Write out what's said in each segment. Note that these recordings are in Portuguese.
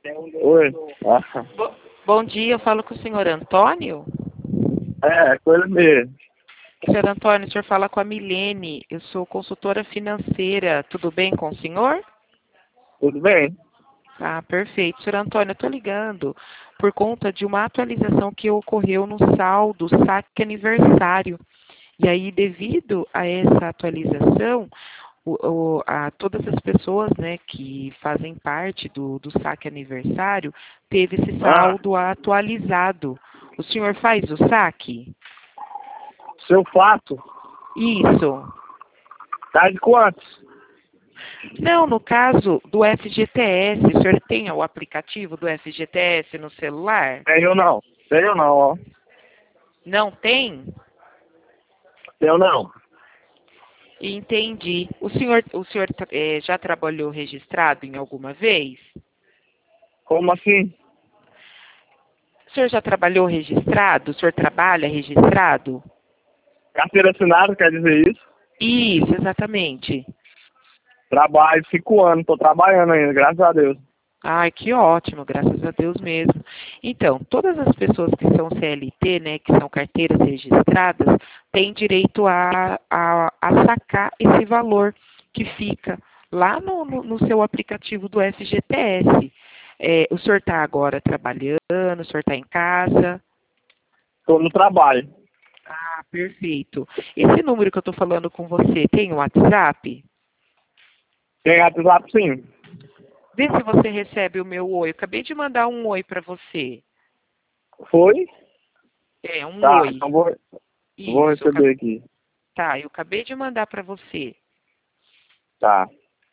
Oi. Ah, Bom dia, eu falo com o senhor Antônio. com ele mesmo. Senhor Antônio, o senhor fala com a Milene, eu sou consultora financeira, tudo bem com o senhor? Tudo bem? Ah, perfeito. Senhor Antônio, eu estou ligando por conta de uma atualização que ocorreu no saldo saque aniversário. E aí, devido a essa atualização, todas as pessoas, né, que fazem parte do saque aniversário, teve esse Ah, saldo atualizado. O senhor faz o saque? seu fato, Isso. tá de quantos? Não, no caso do FGTS, o senhor tem o aplicativo do FGTS no celular? Tenho não. Tenho não, ó. Não tem? Tenho não. Entendi. O senhor já trabalhou registrado em alguma vez? Como assim? O senhor já trabalhou registrado? O senhor trabalha registrado? Carteira assinada quer dizer isso? Isso, exatamente. Trabalho 5 anos, tô trabalhando ainda, graças a Deus. Ai, que ótimo, graças a Deus mesmo. Então, todas as pessoas que são CLT, né, que são carteiras registradas, têm direito a sacar esse valor que fica lá no seu aplicativo do FGTS. O senhor está agora trabalhando, o senhor está em casa? Tô no trabalho. Ah, perfeito. Esse número que eu estou falando com você tem o WhatsApp? Tem WhatsApp sim. Vê se você recebe o meu oi. Eu acabei de mandar um oi para você. Foi? É, um Tá, oi. então vou Isso, receber aqui. tá, eu acabei de mandar para você. Tá.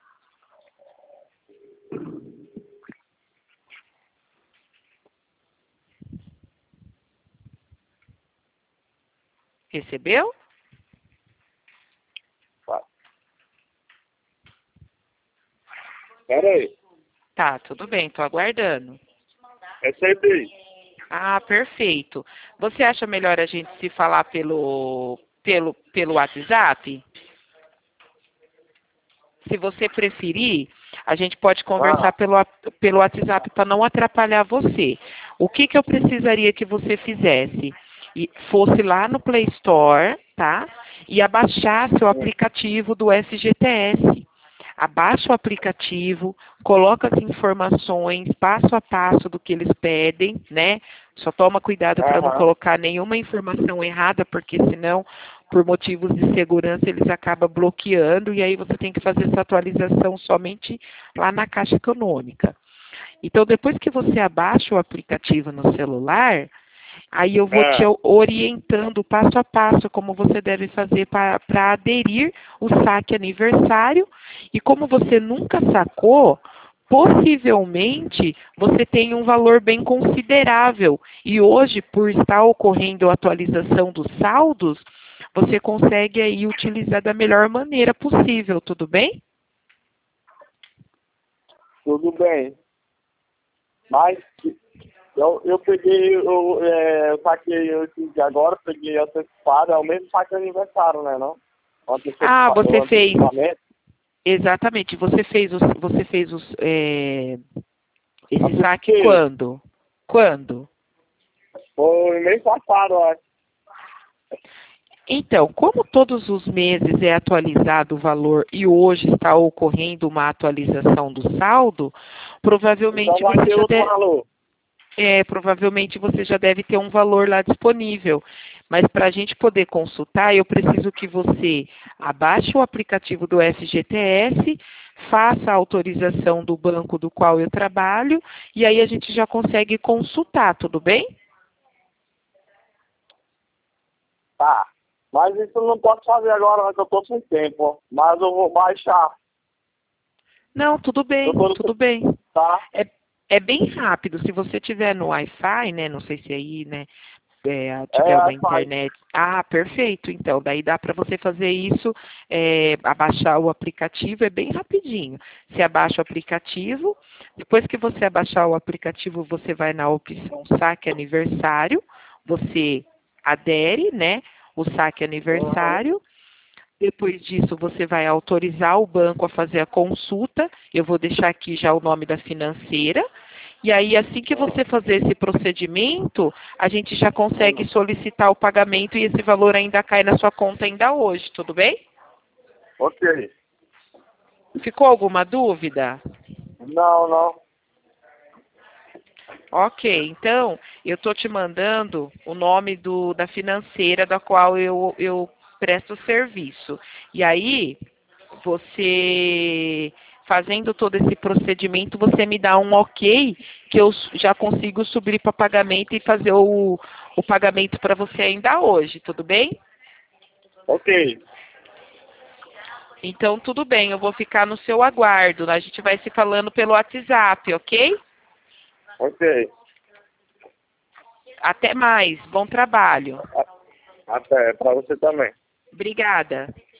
Recebeu? Tá. Pera aí. Tá, tudo bem, tô aguardando. Recebi. Ah, perfeito. Você acha melhor a gente se falar pelo WhatsApp? Se você preferir, a gente pode conversar Ah, pelo WhatsApp para não atrapalhar você. O que que eu precisaria que você fizesse? E fosse lá no Play Store, tá? E abaixasse o aplicativo do FGTS. Abaixa o aplicativo, coloca as informações passo a passo do que eles pedem, né? Só toma cuidado para não aham. colocar nenhuma informação errada, porque senão, por motivos de segurança, eles acabam bloqueando e aí você tem que fazer essa atualização somente lá na Caixa Econômica. Então, depois que você abaixa o aplicativo no celular, aí eu vou te Ah, orientando passo a passo como você deve fazer para aderir o saque aniversário. E como você nunca sacou, possivelmente você tem um valor bem considerável. E hoje, por estar ocorrendo a atualização dos saldos, você consegue aí utilizar da melhor maneira possível, tudo bem? tudo bem. Mas eu peguei, eu saquei esse de agora, peguei antecipado, é o mesmo saque de aniversário, né, não? Ah, O você fez. antecipamento. Exatamente. Esse saque Antecipei. quando? Quando? Foi mês passado, eu acho. Então, como todos os meses é atualizado o valor e hoje está ocorrendo uma atualização do saldo, Então provavelmente vai você ter já outro deve, valor. provavelmente você já deve ter um valor lá disponível. Mas para a gente poder consultar, eu preciso que você abaixe o aplicativo do FGTS, faça a autorização do banco do qual eu trabalho, e aí a gente já consegue consultar, tudo bem? Tá. Mas isso eu não posso fazer agora, né, que eu tô sem tempo, ó. Mas eu vou baixar. Não, tudo Eu bem, tô no... tudo bem. Tá? É bem rápido. Se você tiver no Wi-Fi, né? Não sei se aí, né? Tiver É, uma aí faz. internet. Ah, perfeito. Então, daí dá para você fazer isso, abaixar o aplicativo, é bem rapidinho. Você abaixa o aplicativo, depois que você abaixar o aplicativo, você vai na opção saque aniversário, você adere, né? O saque Uhum. aniversário. Depois disso, você vai autorizar o banco a fazer a consulta. Eu vou deixar aqui já o nome da financeira. E aí, assim que você fazer esse procedimento, a gente já consegue solicitar o pagamento e esse valor ainda cai na sua conta ainda hoje, tudo bem? Ok. Ficou alguma dúvida? Não, não. Ok, então eu estou te mandando o nome da financeira da qual eu presto serviço. E aí, você fazendo todo esse procedimento, você me dá um ok que eu já consigo subir para pagamento e fazer o pagamento para você ainda hoje, tudo bem? Ok. Então, tudo bem, eu vou ficar no seu aguardo. A gente vai se falando pelo WhatsApp, ok? Ok. Até mais, bom trabalho. Até. Pra você também. Obrigada.